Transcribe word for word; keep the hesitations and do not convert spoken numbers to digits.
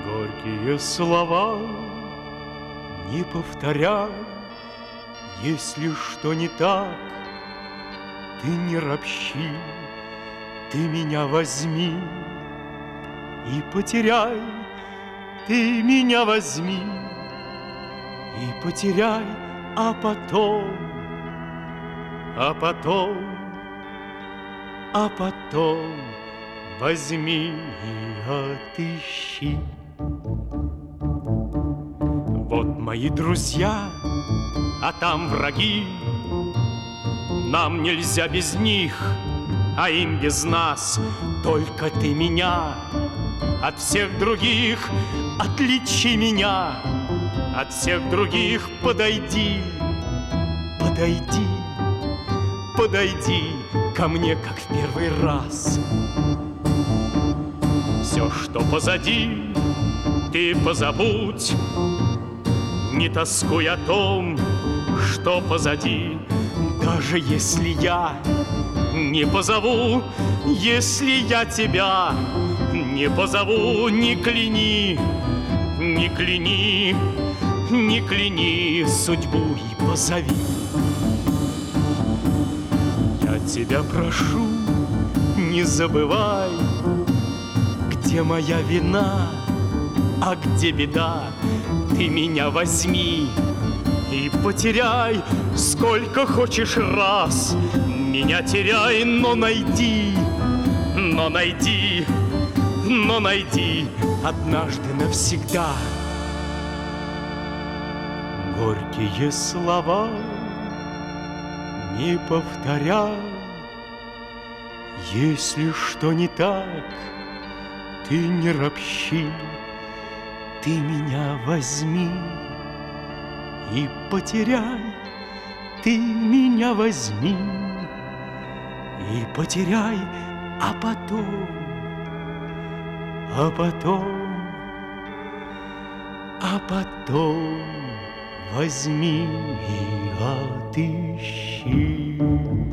Горькие слова не повторяй, если что не так, ты не ропщи, ты меня возьми и потеряй, ты меня возьми и потеряй, а потом, а потом, а потом возьми и отыщи. Вот мои друзья, а там враги. Нам нельзя без них, а им без нас. Только ты меня от всех других отличи меня. От всех других подойди, подойди, подойди ко мне, как в первый раз. Все, что позади, ты позабудь, не тоскуй о том, что позади. Даже если я не позову, если я тебя не позову, не кляни, не кляни, не кляни судьбу и позови. Я тебя прошу, не забывай, где моя вина, а где беда. Ты меня возьми и потеряй сколько хочешь раз. Меня теряй, но найди, но найди, но найди однажды навсегда. Горькие слова не повторяй, если что не так, ты не ропщи, ты меня возьми и потеряй, ты меня возьми и потеряй, а потом, а потом, а потом возьми и отыщи.